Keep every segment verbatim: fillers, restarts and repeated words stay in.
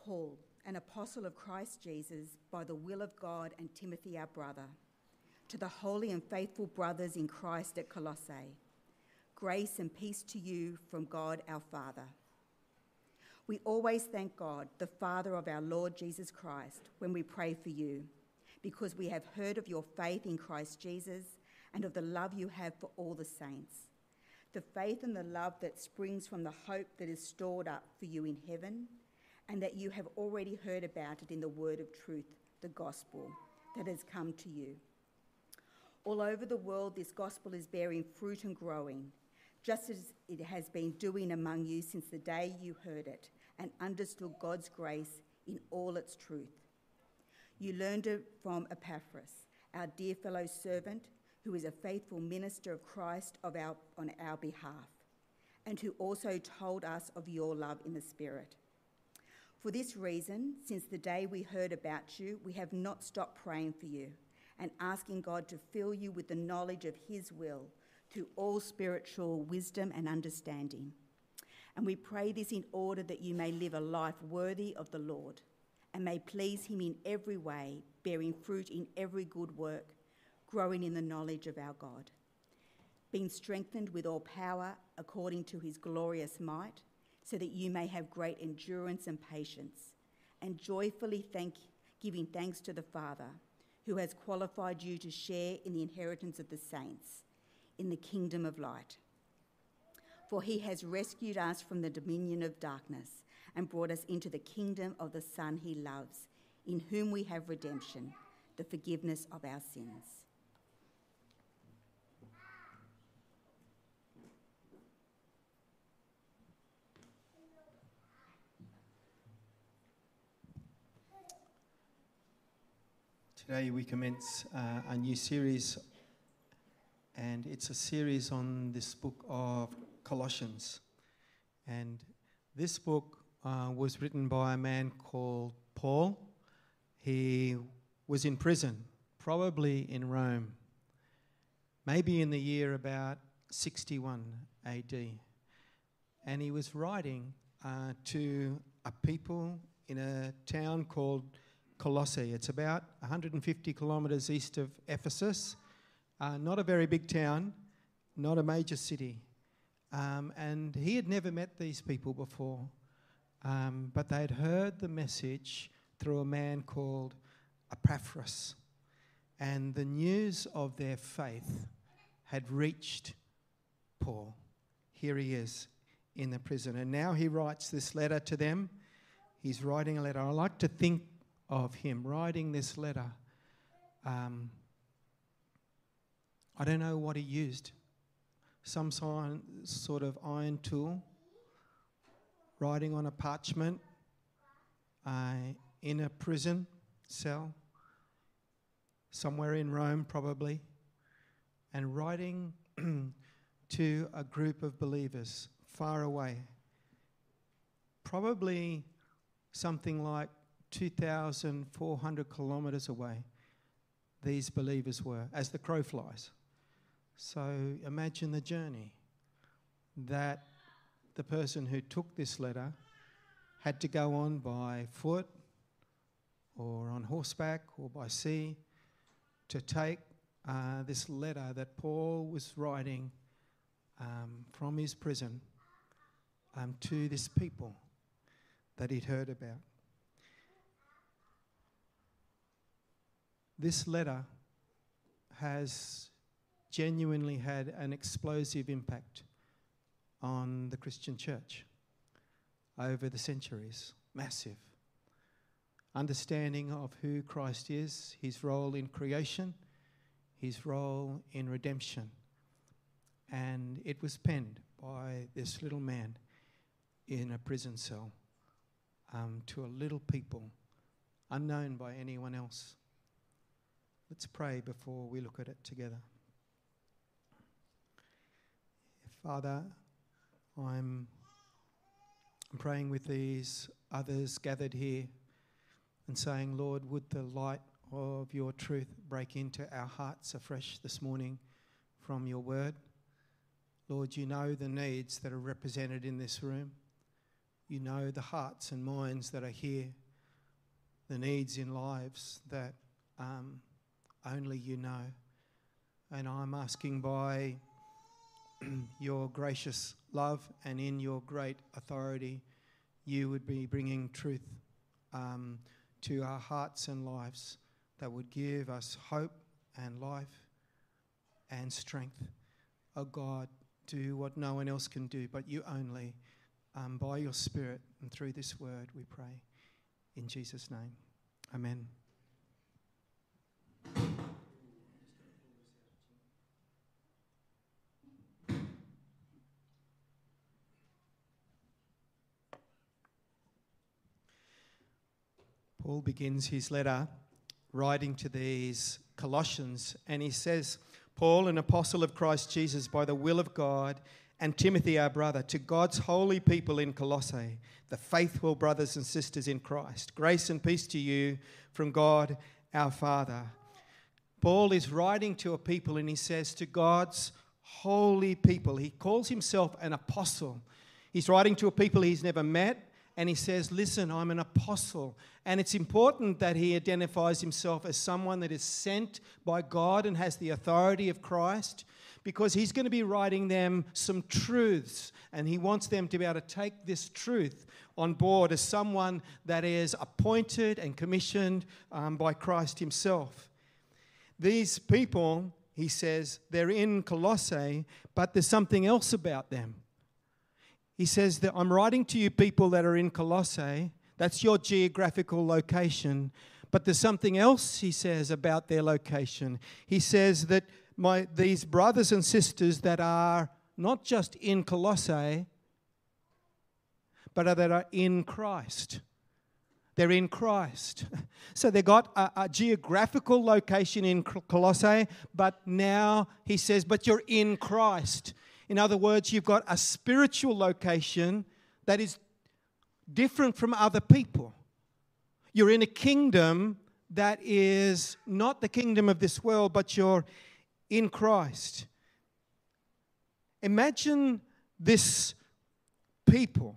Paul, an apostle of Christ Jesus, by the will of God, and Timothy our brother, to the holy and faithful brothers in Christ at Colossae, grace and peace to you from God our Father. We always thank God, the Father of our Lord Jesus Christ, when we pray for you, because we have heard of your faith in Christ Jesus and of the love you have for all the saints, the faith and the love that springs from the hope that is stored up for you in heaven, and that you have already heard about it in the word of truth, the gospel, that has come to you. All over the world, this gospel is bearing fruit and growing, just as it has been doing among you since the day you heard it and understood God's grace in all its truth. You learned it from Epaphras, our dear fellow servant, who is a faithful minister of Christ of our, on our behalf, and who also told us of your love in the Spirit. For this reason, since the day we heard about you, we have not stopped praying for you and asking God to fill you with the knowledge of his will through all spiritual wisdom and understanding. And we pray this in order that you may live a life worthy of the Lord and may please him in every way, bearing fruit in every good work, growing in the knowledge of our God, being strengthened with all power according to his glorious might, so that you may have great endurance and patience, and joyfully thank, giving thanks to the Father, who has qualified you to share in the inheritance of the saints in the kingdom of light. For he has rescued us from the dominion of darkness and brought us into the kingdom of the Son he loves, in whom we have redemption, the forgiveness of our sins. Today we commence uh, a new series, and it's a series on this book of Colossians. And this book uh, was written by a man called Paul. He was in prison, probably in Rome, maybe in the year about sixty-one A D. And he was writing uh, to a people in a town called Colossae. It's about one hundred fifty kilometres east of Ephesus. Uh, not a very big town, not a major city. Um, and he had never met these people before, um, but they had heard the message through a man called Epaphras. And the news of their faith had reached Paul. Here he is in the prison. And now he writes this letter to them. He's writing a letter. I like to think of him writing this letter. Um, I don't know what he used. Some sign, sort of iron tool, writing on a parchment uh, in a prison cell, somewhere in Rome probably, and writing to a group of believers far away. Probably something like two thousand four hundred kilometres away, these believers were, as the crow flies. So imagine the journey that the person who took this letter had to go on by foot or on horseback or by sea to take uh, this letter that Paul was writing um, from his prison um, to this people that he'd heard about. This letter has genuinely had an explosive impact on the Christian church over the centuries. Massive. Understanding of who Christ is, his role in creation, his role in redemption. And it was penned by this little man in a prison cell um, to a little people, unknown by anyone else. Let's pray before we look at it together. Father, I'm, I'm praying with these others gathered here and saying, Lord, would the light of your truth break into our hearts afresh this morning from your word. Lord, you know the needs that are represented in this room. You know the hearts and minds that are here, the needs in lives that um, only you know. And I'm asking by your gracious love and in your great authority, you would be bringing truth um, to our hearts and lives that would give us hope and life and strength. Oh God, do what no one else can do, but you only, um, by your Spirit and through this word, we pray. In Jesus' name, amen. Paul begins his letter writing to these Colossians, and he says, Paul, an apostle of Christ Jesus by the will of God, and Timothy, our brother, to God's holy people in Colossae, the faithful brothers and sisters in Christ. Grace and peace to you from God our Father. Paul is writing to a people, and he says to God's holy people. He calls himself an apostle. He's writing to a people he's never met. And he says, listen, I'm an apostle. And it's important that he identifies himself as someone that is sent by God and has the authority of Christ, because he's going to be writing them some truths. And he wants them to be able to take this truth on board as someone that is appointed and commissioned um, by Christ himself. These people, he says, they're in Colossae, but there's something else about them. He says that I'm writing to you people that are in Colossae. That's your geographical location. But there's something else, he says, about their location. He says that my these brothers and sisters that are not just in Colossae, but are, that are in Christ. They're in Christ. So they got a, a geographical location in Colossae, but now he says, but you're in Christ. In other words, you've got a spiritual location that is different from other people. You're in a kingdom that is not the kingdom of this world, but you're in Christ. Imagine this people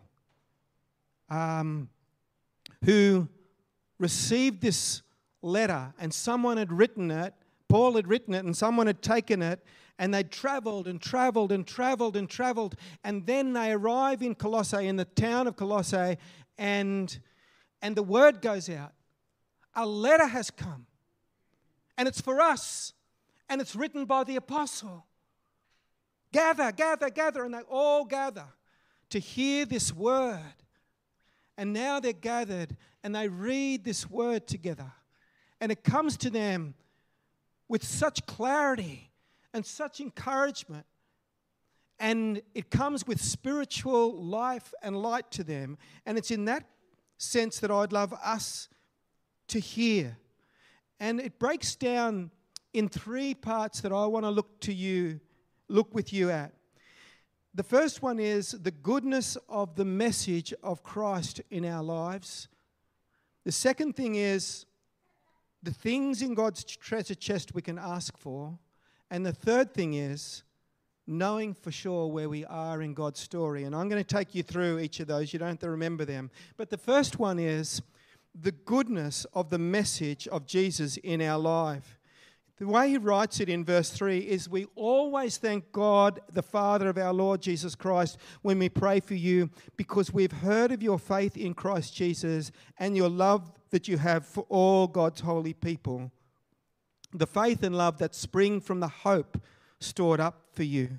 um, who received this letter, and someone had written it, Paul had written it, and someone had taken it, and they travelled and travelled and travelled and travelled. And then they arrive in Colossae, in the town of Colossae, and, and the word goes out. A letter has come. And it's for us. And it's written by the apostle. Gather, gather, gather. And they all gather to hear this word. And now they're gathered and they read this word together. And it comes to them with such clarity and such encouragement. And it comes with spiritual life and light to them. And it's in that sense that I'd love us to hear. And it breaks down in three parts that I want to look to you, look with you at. The first one is the goodness of the message of Christ in our lives. The second thing is the things in God's treasure chest we can ask for. And the third thing is knowing for sure where we are in God's story. And I'm going to take you through each of those. You don't have to remember them. But the first one is the goodness of the message of Jesus in our life. The way he writes it in verse three is we always thank God, the Father of our Lord Jesus Christ, when we pray for you, because we've heard of your faith in Christ Jesus and your love that you have for all God's holy people. The faith and love that spring from the hope stored up for you.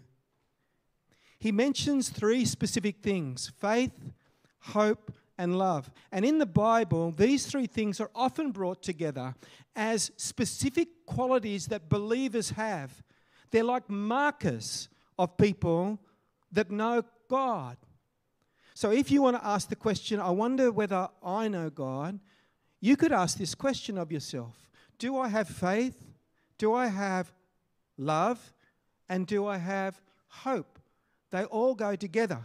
He mentions three specific things: faith, hope, and love. And in the Bible, these three things are often brought together as specific qualities that believers have. They're like markers of people that know God. So if you want to ask the question, I wonder whether I know God, you could ask this question of yourself. Do I have faith? Do I have love? And do I have hope? They all go together.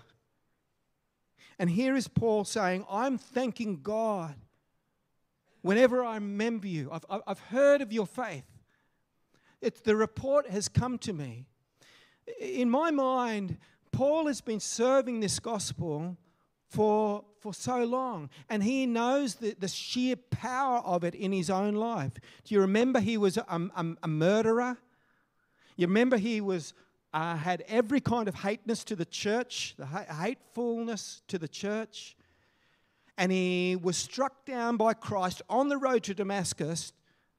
And here is Paul saying, I'm thanking God whenever I remember you. I've, I've heard of your faith. It's, the report has come to me. In my mind, Paul has been serving this gospel for, for so long. And he knows the, the sheer power of it in his own life. Do you remember he was a, a, a murderer? You remember he was uh, had every kind of hateness to the church, the ha- hatefulness to the church. And he was struck down by Christ on the road to Damascus.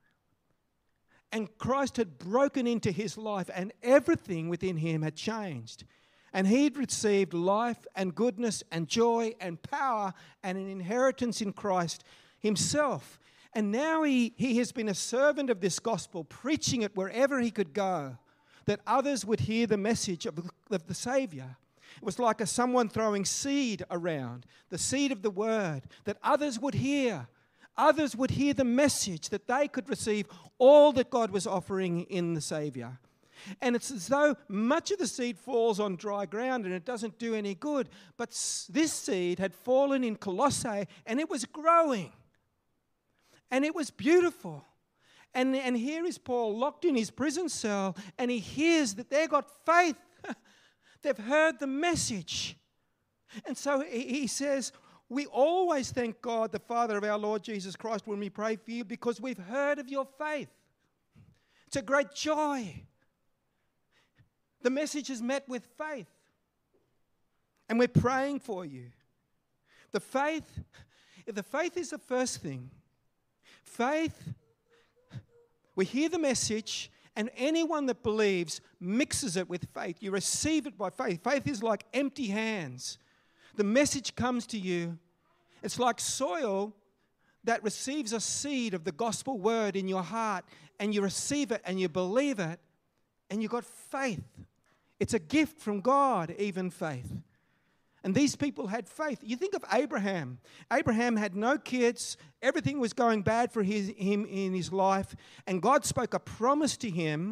And Christ had broken into his life, and everything within him had changed. And he'd received life and goodness and joy and power and an inheritance in Christ himself. And now he, he has been a servant of this gospel, preaching it wherever he could go, that others would hear the message of, of the Saviour. It was like a someone throwing seed around, the seed of the word, that others would hear. Others would hear the message, that they could receive all that God was offering in the Saviour. And it's as though much of the seed falls on dry ground and it doesn't do any good. But this seed had fallen in Colossae and it was growing. And it was beautiful. And, and here is Paul locked in his prison cell, and he hears that they've got faith. They've heard the message. And so he, he says, we always thank God, the Father of our Lord Jesus Christ, when we pray for you, because we've heard of your faith. It's a great joy. The message is met with faith. And we're praying for you. The faith, if the faith is the first thing, faith, we hear the message, and anyone that believes mixes it with faith. You receive it by faith. Faith is like empty hands. The message comes to you. It's like soil that receives a seed of the gospel word in your heart, and you receive it and you believe it, and you've got faith. It's a gift from God, even faith. And these people had faith. You think of Abraham. Abraham had no kids. Everything was going bad for his, him in his life. And God spoke a promise to him.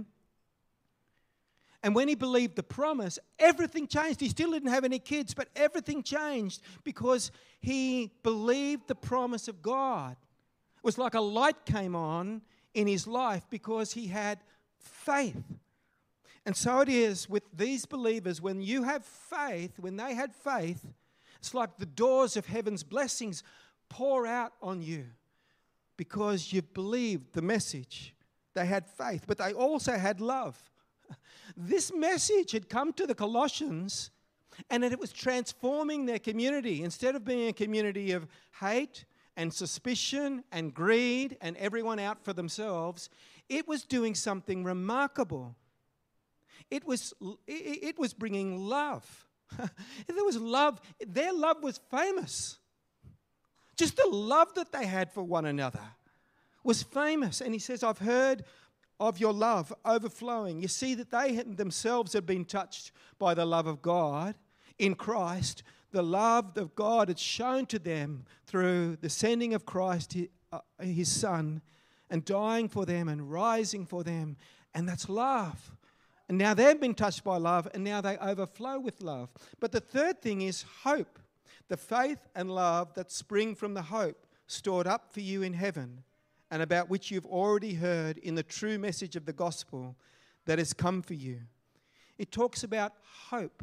And when he believed the promise, everything changed. He still didn't have any kids, but everything changed because he believed the promise of God. It was like a light came on in his life because he had faith. And so it is with these believers. When you have faith, when they had faith, it's like the doors of heaven's blessings pour out on you because you've believed the message. They had faith, but they also had love. This message had come to the Colossians, and it was transforming their community. Instead of being a community of hate and suspicion and greed and everyone out for themselves, it was doing something remarkable. It was, it was bringing love. There was love. Their love was famous. Just the love that they had for one another was famous. And he says, I've heard of your love overflowing. You see that they themselves had been touched by the love of God in Christ. The love of God had shown to them through the sending of Christ, his Son, and dying for them and rising for them. And that's love. And now they've been touched by love, and now they overflow with love. But the third thing is hope. The faith and love that spring from the hope stored up for you in heaven, and about which you've already heard in the true message of the gospel that has come for you. It talks about hope.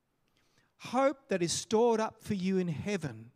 Hope that is stored up for you in heaven.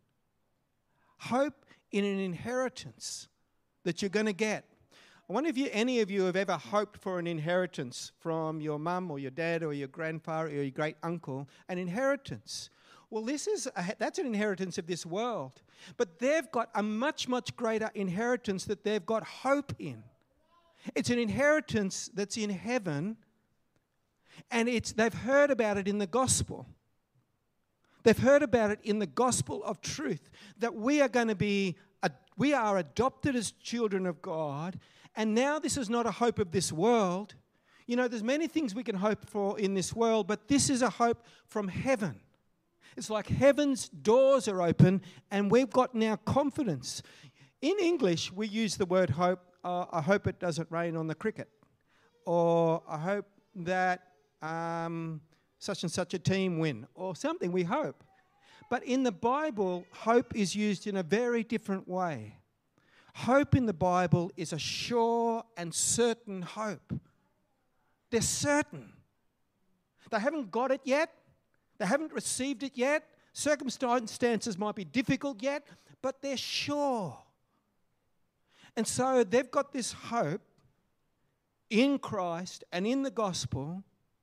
Hope in an inheritance that you're going to get. I wonder if you, any of you have ever hoped for an inheritance from your mum or your dad or your grandfather or your great uncle, an inheritance. Well, this is a, that's an inheritance of this world. But they've got a much, much greater inheritance that they've got hope in. It's an inheritance that's in heaven, and it's they've heard about it in the gospel. They've heard about it in the gospel of truth, that we are going to be, we are adopted as children of God. And now this is not a hope of this world. You know, there's many things we can hope for in this world, but this is a hope from heaven. It's like heaven's doors are open, and we've got now confidence. In English, we use the word hope. Uh, I hope it doesn't rain on the cricket. Or I hope that um, such and such a team win. Or something, we hope. But in the Bible, hope is used in a very different way. Hope in the Bible is a sure and certain hope. They're certain. They haven't got it yet. They haven't received it yet. Circumstances might be difficult yet, but they're sure. And so they've got this hope in Christ and in the gospel.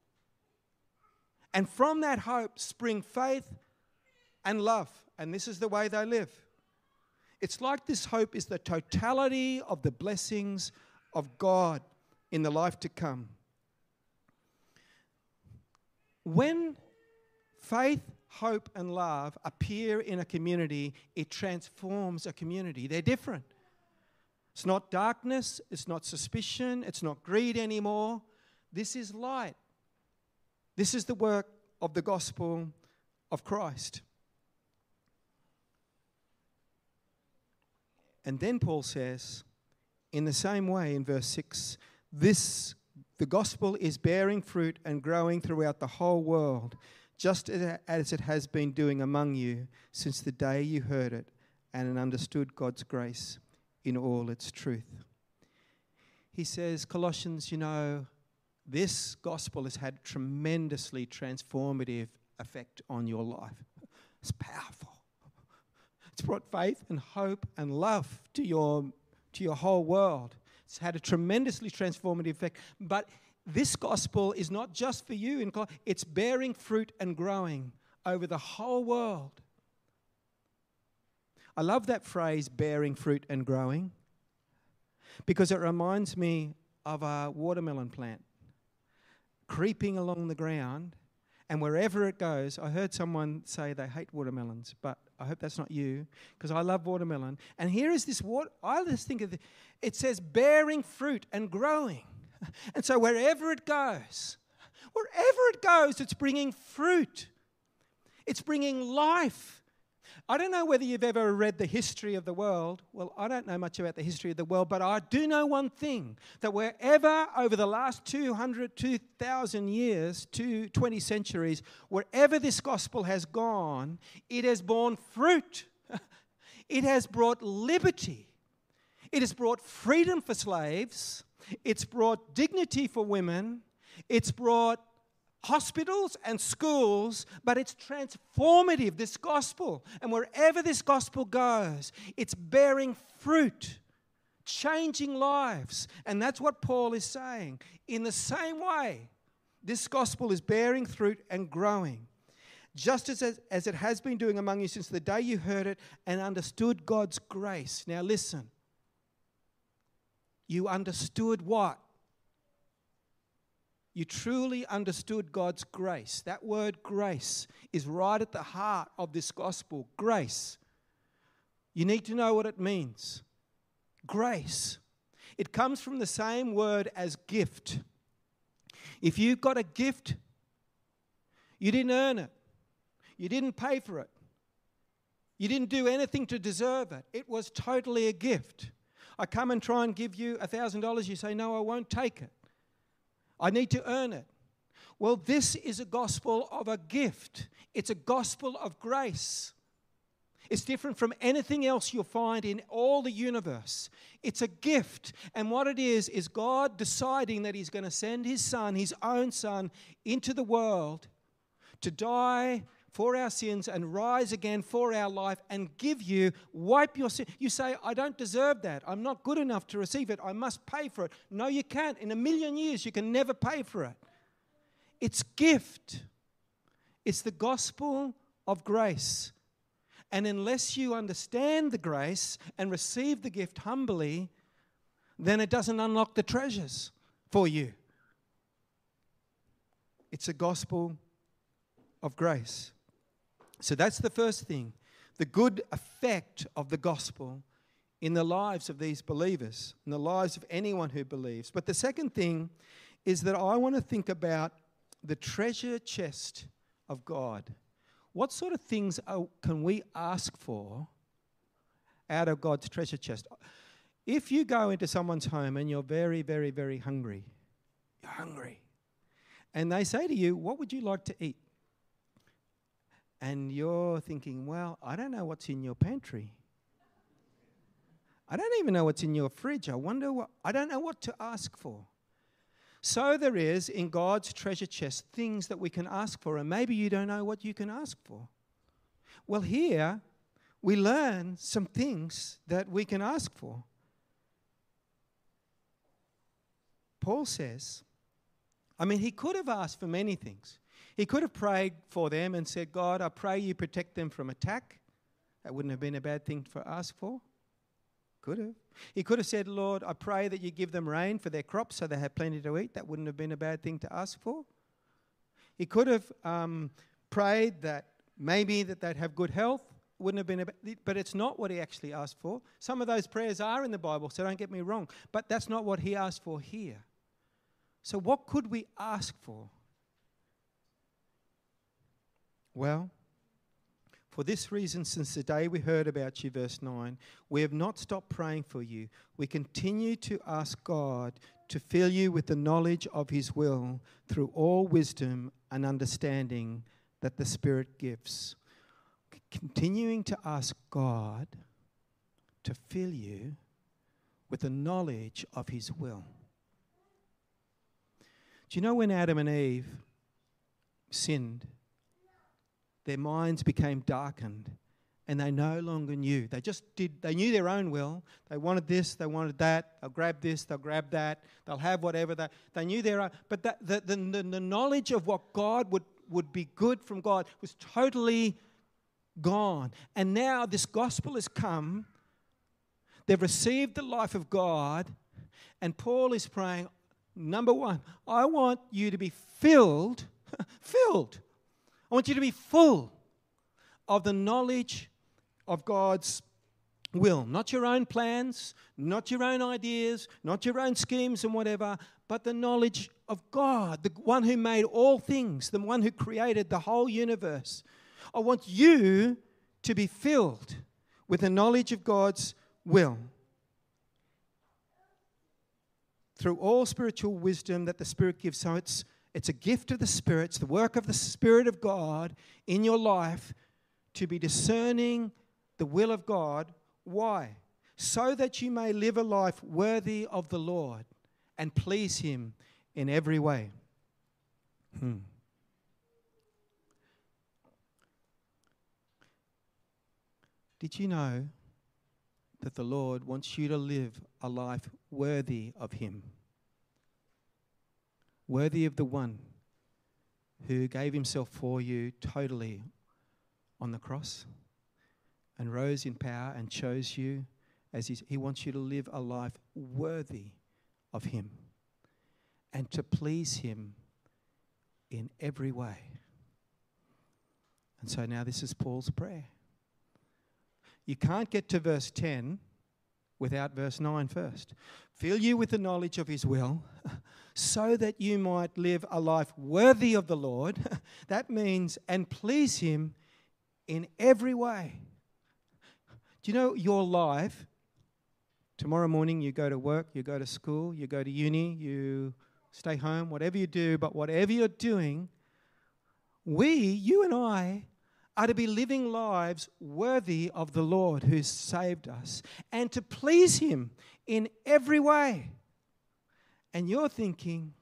And from that hope spring faith and love. And this is the way they live. It's like this hope is the totality of the blessings of God in the life to come. When faith, hope, and love appear in a community, it transforms a community. They're different. It's not darkness, it's not suspicion, it's not greed anymore. This is light. This is the work of the gospel of Christ. And then Paul says, in the same way in verse six, this, the gospel is bearing fruit and growing throughout the whole world, just as it has been doing among you since the day you heard it and understood God's grace in all its truth. He says, Colossians, you know, this gospel has had tremendously transformative effect on your life. It's powerful. It's brought faith and hope and love to your, to your whole world. It's had a tremendously transformative effect. But this gospel is not just for you. It's bearing fruit and growing over the whole world. I love that phrase, bearing fruit and growing, because it reminds me of a watermelon plant creeping along the ground, and wherever it goes, I heard someone say they hate watermelons, but I hope that's not you, because I love watermelon. And here is this water, I just think of it, it says bearing fruit and growing. And so wherever it goes, wherever it goes, it's bringing fruit. It's bringing life. I don't know whether you've ever read the history of the world. Well, I don't know much about the history of the world, but I do know one thing, that wherever over the last two hundred, two thousand years, two, twenty centuries, wherever this gospel has gone, it has borne fruit. It has brought liberty. It has brought freedom for slaves. It's brought dignity for women. It's brought hospitals and schools, but it's transformative, this gospel. And wherever this gospel goes, it's bearing fruit, changing lives. And that's what Paul is saying. In the same way, this gospel is bearing fruit and growing, just as, as it has been doing among you since the day you heard it and understood God's grace. Now listen, you understood what? You truly understood God's grace. That word grace is right at the heart of this gospel. Grace. You need to know what it means. Grace. It comes from the same word as gift. If you've got a gift, you didn't earn it. You didn't pay for it. You didn't do anything to deserve it. It was totally a gift. I come and try and give you one thousand dollars. You say, no, I won't take it. I need to earn it. Well, this is a gospel of a gift. It's a gospel of grace. It's different from anything else you'll find in all the universe. It's a gift. And what it is, is God deciding that He's going to send His Son, His own Son, into the world to die for our sins and rise again for our life and give you, wipe your sin. You say, I don't deserve that. I'm not good enough to receive it. I must pay for it. No, you can't. In a million years, you can never pay for it. It's gift. It's the gospel of grace. And unless you understand the grace and receive the gift humbly, then it doesn't unlock the treasures for you. It's a gospel of grace. So that's the first thing, the good effect of the gospel in the lives of these believers, in the lives of anyone who believes. But the second thing is that I want to think about the treasure chest of God. What sort of things are, can we ask for out of God's treasure chest? If you go into someone's home and you're very, very, very hungry, you're hungry, and they say to you, what would you like to eat? And you're thinking, well, I don't know what's in your pantry. I don't even know what's in your fridge. I wonder what, I don't know what to ask for. So there is in God's treasure chest things that we can ask for, and maybe you don't know what you can ask for. Well, here we learn some things that we can ask for. Paul says, I mean, he could have asked for many things. He could have prayed for them and said, God, I pray you protect them from attack. That wouldn't have been a bad thing to ask for. Could have. He could have said, Lord, I pray that you give them rain for their crops so they have plenty to eat. That wouldn't have been a bad thing to ask for. He could have um, prayed that maybe that they'd have good health. Wouldn't have been a bad, but it's not what he actually asked for. Some of those prayers are in the Bible, so don't get me wrong. But that's not what he asked for here. So what could we ask for? Well, for this reason, since the day we heard about you, verse nine, we have not stopped praying for you. We continue to ask God to fill you with the knowledge of his will through all wisdom and understanding that the Spirit gives. Continuing to ask God to fill you with the knowledge of his will. Do you know when Adam and Eve sinned, their minds became darkened and they no longer knew. They just did, they knew their own will. They wanted this, they wanted that. They'll grab this, they'll grab that. They'll have whatever. They, they knew their own. But that, the, the, the, the knowledge of what God would, would be good from God was totally gone. And now this gospel has come. They've received the life of God. And Paul is praying, number one, I want you to be filled, filled. I want you to be full of the knowledge of God's will. Not your own plans, not your own ideas, not your own schemes and whatever, but the knowledge of God, the one who made all things, the one who created the whole universe. I want you to be filled with the knowledge of God's will through all spiritual wisdom that the Spirit gives. So it's It's a gift of the Spirit. It's the work of the Spirit of God in your life to be discerning the will of God. Why? So that you may live a life worthy of the Lord and please him in every way. Hmm. Did you know that the Lord wants you to live a life worthy of him? Worthy of the one who gave himself for you totally on the cross and rose in power and chose you as his, he wants you to live a life worthy of him and to please him in every way. And so now this is Paul's prayer. You can't get to verse ten without verse nine first. Fill you with the knowledge of his will, so that you might live a life worthy of the Lord. That means, and please him in every way. Do you know your life, tomorrow morning you go to work, you go to school, you go to uni, you stay home, whatever you do, but whatever you're doing, we, you and I, are to be living lives worthy of the Lord who's saved us and to please him in every way. And you're thinking,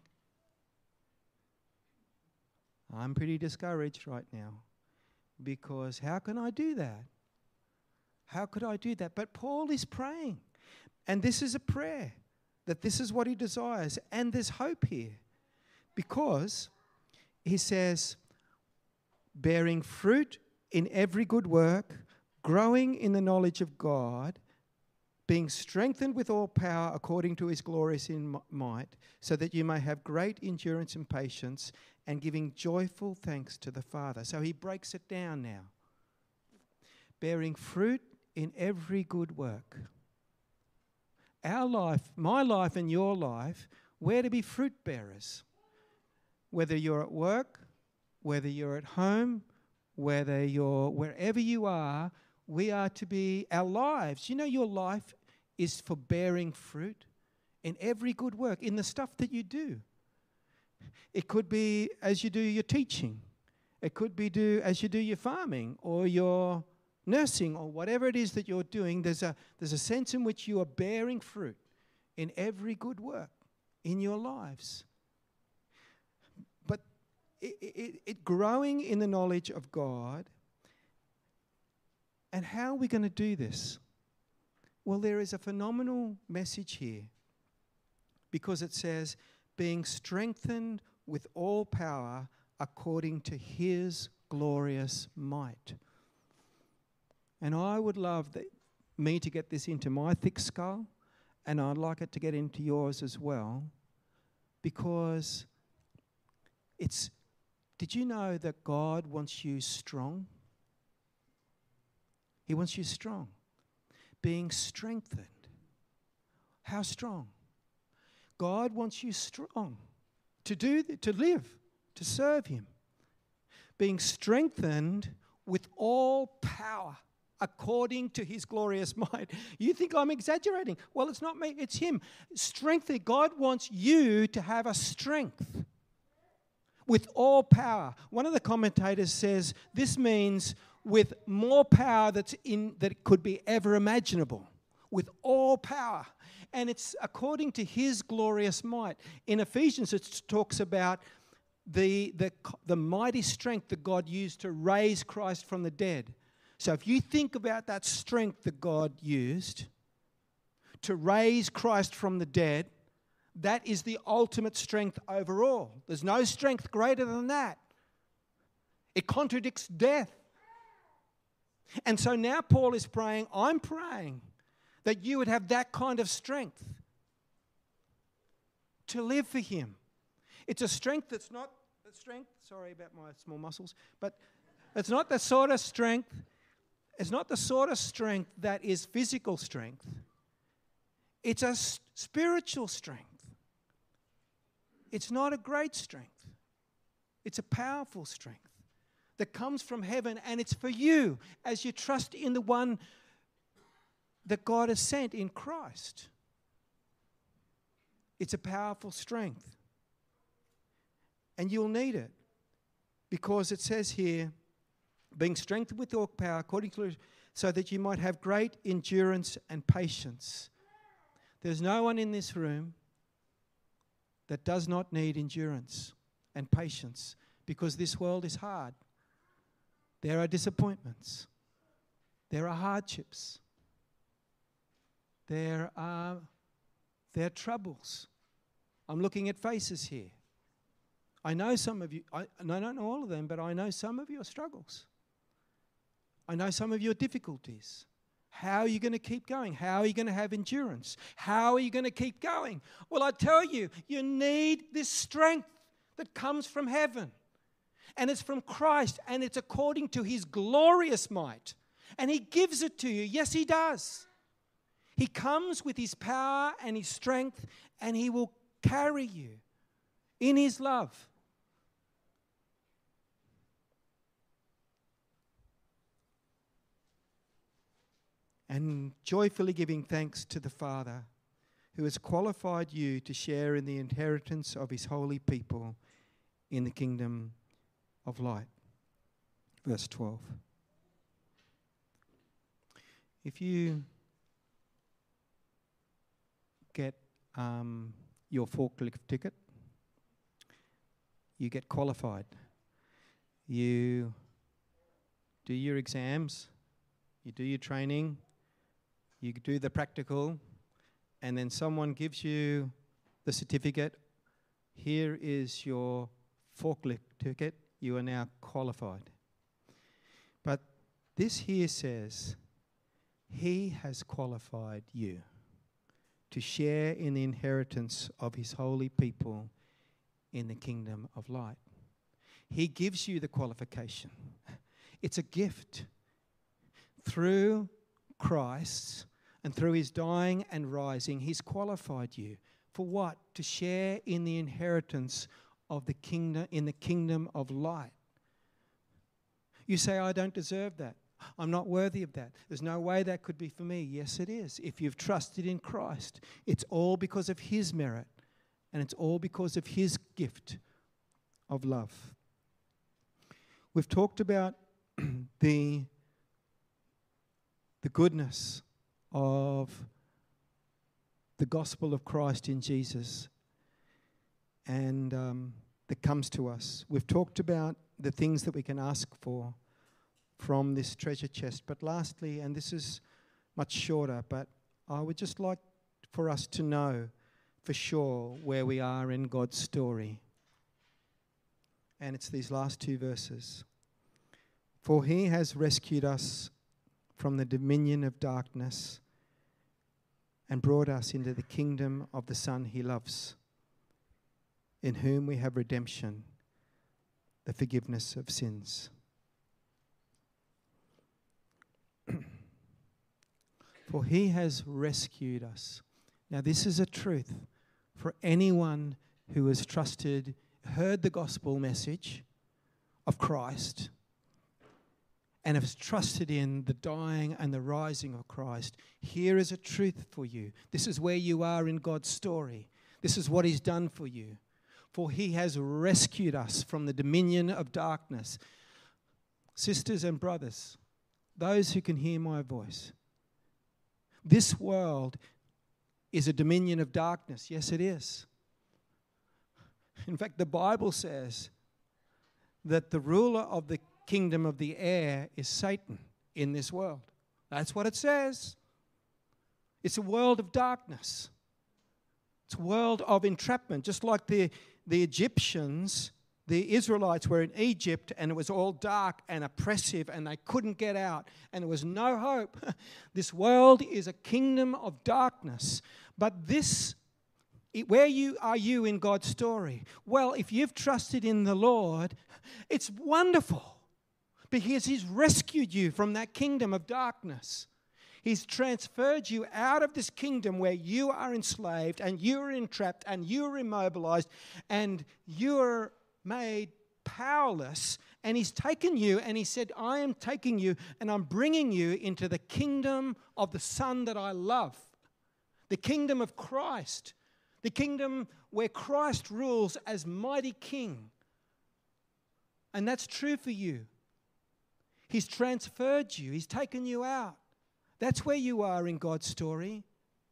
I'm pretty discouraged right now because how can I do that? How could I do that? But Paul is praying, and this is a prayer, that this is what he desires, and there's hope here because he says, bearing fruit in every good work, growing in the knowledge of God, being strengthened with all power according to his glorious in might, so that you may have great endurance and patience, and giving joyful thanks to the Father. So he breaks it down now. Bearing fruit in every good work. Our life, my life and your life, we're to be fruit bearers. Whether you're at work, whether you're at home, whether you're wherever you are, we are to be, our lives, you know, your life is for bearing fruit in every good work, in the stuff that you do. It could be as you do your teaching. It could be do as you do your farming or your nursing or whatever it is that you're doing. There's a, there's a sense in which you are bearing fruit in every good work in your lives. But it, it, it growing in the knowledge of God And how are we going to do this? Well, there is a phenomenal message here, because it says, being strengthened with all power according to his glorious might. And I would love that, me to get this into my thick skull, and I'd like it to get into yours as well, because it's, did you know that God wants you strong? He wants you strong. Being strengthened. How strong? God wants you strong to do, th- to live, to serve him. Being strengthened with all power according to his glorious might. You think I'm exaggerating? Well, it's not me, it's him. Strengthen. God wants you to have a strength with all power. One of the commentators says this means with more power that's in that could be ever imaginable. With all power. And it's according to his glorious might. In Ephesians, it talks about the, the, the mighty strength that God used to raise Christ from the dead. So if you think about that strength that God used to raise Christ from the dead, that is the ultimate strength overall. There's no strength greater than that. It contradicts death. And so now Paul is praying, I'm praying, that you would have that kind of strength to live for him. It's a strength that's not the strength, sorry about my small muscles, but it's not the sort of strength, it's not the sort of strength that is physical strength. It's a s- spiritual strength. It's not a great strength. It's a powerful strength that comes from heaven, and it's for you as you trust in the one that God has sent in Christ. It's a powerful strength. And you'll need it, because it says here, being strengthened with all power according to, so that you might have great endurance and patience. There's no one in this room that does not need endurance and patience, because this world is hard. There are disappointments. There are hardships. There are, there are troubles. I'm looking at faces here. I know some of you, I, and I don't know all of them, but I know some of your struggles. I know some of your difficulties. How are you going to keep going? How are you going to have endurance? How are you going to keep going? Well, I tell you, you need this strength that comes from heaven. And it's from Christ, and it's according to his glorious might. And he gives it to you. Yes, he does. He comes with his power and his strength, and he will carry you in his love. And joyfully giving thanks to the Father, who has qualified you to share in the inheritance of his holy people in the kingdom of light. Verse twelve. If you get um, your forklift ticket, you get qualified. You do your exams, you do your training, you do the practical, and then someone gives you the certificate. Here is your forklift ticket. You are now qualified. But this here says, he has qualified you to share in the inheritance of his holy people in the kingdom of light. He gives you the qualification. It's a gift. Through Christ and through his dying and rising, he's qualified you. For what? To share in the inheritance of the kingdom, in the kingdom of light. You say, I don't deserve that. I'm not worthy of that. There's no way that could be for me. Yes, it is. If you've trusted in Christ, it's all because of his merit, and it's all because of his gift of love. We've talked about the, the goodness of the gospel of Christ in Jesus, and um, that comes to us. We've talked about the things that we can ask for, from this treasure chest. But lastly, and this is much shorter, but I would just like for us to know for sure where we are in God's story. And it's these last two verses. For he has rescued us from the dominion of darkness and brought us into the kingdom of the Son he loves, in whom we have redemption, the forgiveness of sins. For he has rescued us. Now this is a truth for anyone who has trusted, heard the gospel message of Christ and has trusted in the dying and the rising of Christ. Here is a truth for you. This is where you are in God's story. This is what he's done for you. For he has rescued us from the dominion of darkness. Sisters and brothers, those who can hear my voice, this world is a dominion of darkness. Yes, it is. In fact, the Bible says that the ruler of the kingdom of the air is Satan in this world. That's what it says. It's a world of darkness. It's a world of entrapment, just like the, the Egyptians, the Israelites were in Egypt and it was all dark and oppressive and they couldn't get out and there was no hope. This world is a kingdom of darkness. But this, where you are you in God's story? Well, if you've trusted in the Lord, it's wonderful because he's rescued you from that kingdom of darkness. He's transferred you out of this kingdom where you are enslaved and you're entrapped and you're immobilized and you're made powerless, and he's taken you and he said, I am taking you and I'm bringing you into the kingdom of the Son that I love, the kingdom of Christ, the kingdom where Christ rules as mighty king. And that's true for you. He's transferred you. He's taken you out. That's where you are in God's story.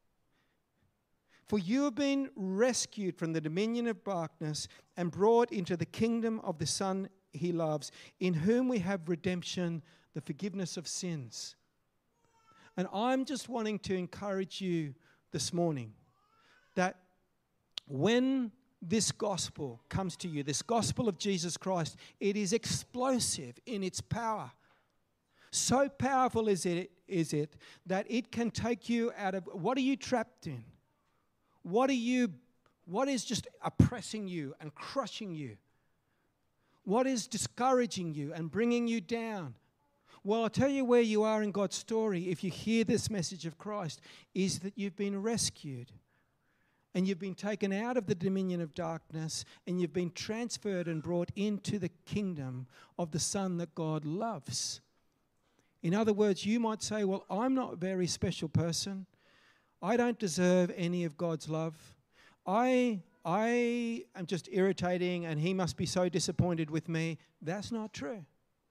For you have been rescued from the dominion of darkness and brought into the kingdom of the Son he loves, in whom we have redemption, the forgiveness of sins. And I'm just wanting to encourage you this morning that when this gospel comes to you, this gospel of Jesus Christ, it is explosive in its power. So powerful is it, is it that it can take you out of, what are you trapped in? What are you, what is just oppressing you and crushing you? What is discouraging you and bringing you down? Well, I'll tell you where you are in God's story if you hear this message of Christ, is that you've been rescued and you've been taken out of the dominion of darkness and you've been transferred and brought into the kingdom of the Son that God loves. In other words, you might say, well, I'm not a very special person. I don't deserve any of God's love. I, I am just irritating and he must be so disappointed with me. That's not true.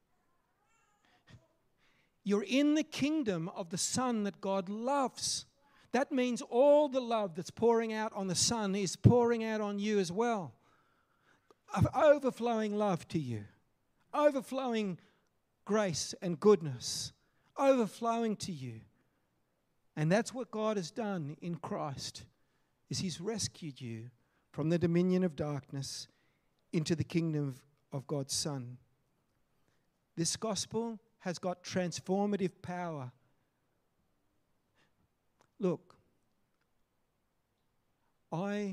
You're in the kingdom of the Son that God loves. That means all the love that's pouring out on the Son is pouring out on you as well. Overflowing love to you. Overflowing grace and goodness. Overflowing to you. And that's what God has done in Christ, is he's rescued you from the dominion of darkness into the kingdom of, of God's Son. This gospel has got transformative power. Look, I,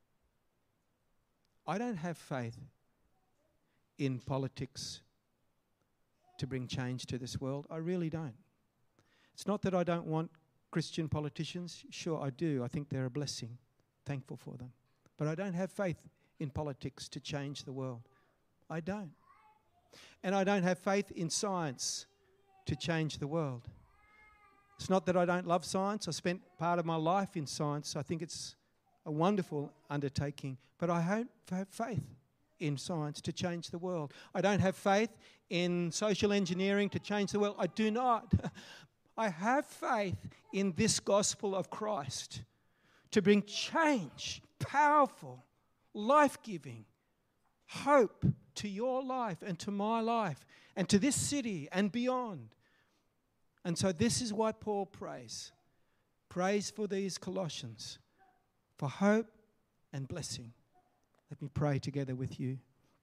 I don't have faith in politics to bring change to this world. I really don't. It's not that I don't want Christian politicians. Sure, I do. I think they're a blessing. Thankful for them. But I don't have faith in politics to change the world. I don't. And I don't have faith in science to change the world. It's not that I don't love science. I spent part of my life in science. I think it's a wonderful undertaking. But I don't have faith in science to change the world. I don't have faith in social engineering to change the world. I do not. I have faith in this gospel of Christ to bring change, powerful, life-giving, hope to your life and to my life and to this city and beyond. And so this is why Paul prays. Prays for these Colossians, for hope and blessing. Let me pray together with you.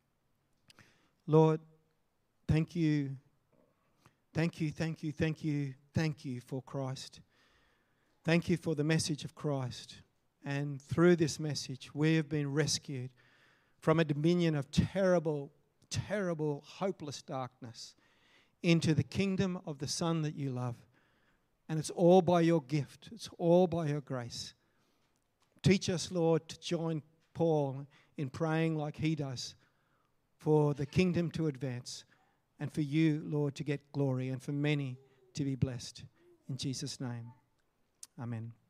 Lord, thank you, thank you, thank you, thank you, thank you for Christ. Thank you for the message of Christ. And through this message, we have been rescued from a dominion of terrible, terrible, hopeless darkness into the kingdom of the Son that you love. And it's all by your gift. It's all by your grace. Teach us, Lord, to join Paul in praying like he does for the kingdom to advance and for you, Lord, to get glory and for many to be blessed. In Jesus' name, amen.